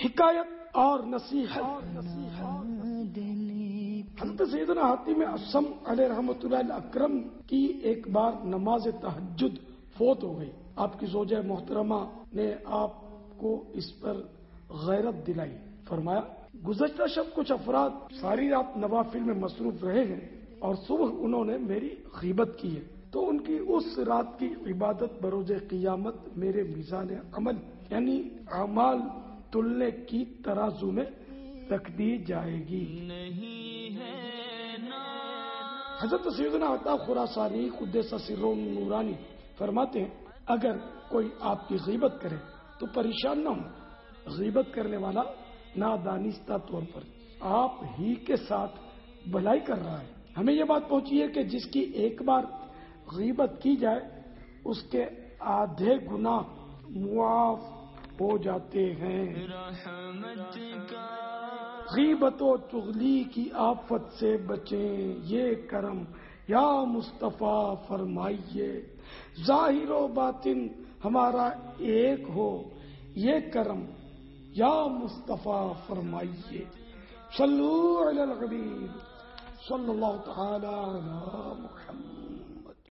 حکایت اور نصیحت۔ حضرت سیدنا حاتم اصم علیہ رحمۃ اللہ اکرم کی ایک بار نماز تہجد فوت ہو گئی۔ آپ کی زوجہ محترمہ نے آپ کو اس پر غیرت دلائی، فرمایا گزشتہ شب کچھ افراد ساری رات نوافل میں مصروف رہے ہیں اور صبح انہوں نے میری غیبت کی ہے، تو ان کی اس رات کی عبادت بروز قیامت میرے میزان عمل یعنی اعمال تلنے کی ترازو میں رکھ دی جائے گی۔ حضرت سیدنا عطا خراسانی قدس سرہ نورانی فرماتے ہیں اگر کوئی آپ کی غیبت کرے تو پریشان نہ ہو، غیبت کرنے والا نادانستہ طور پر آپ ہی کے ساتھ بھلائی کر رہا ہے۔ ہمیں یہ بات پہنچی ہے کہ جس کی ایک بار غیبت کی جائے اس کے آدھے گناہ معاف ہو جاتے ہیں۔ غیبت و چغلی کی آفت سے بچیں، یہ کرم یا مصطفیٰ فرمائیے، ظاہر و باطن ہمارا ایک ہو، یہ کرم یا مصطفیٰ فرمائیے۔ صلو علی الحبیب صلی اللہ تعالی علی محمد۔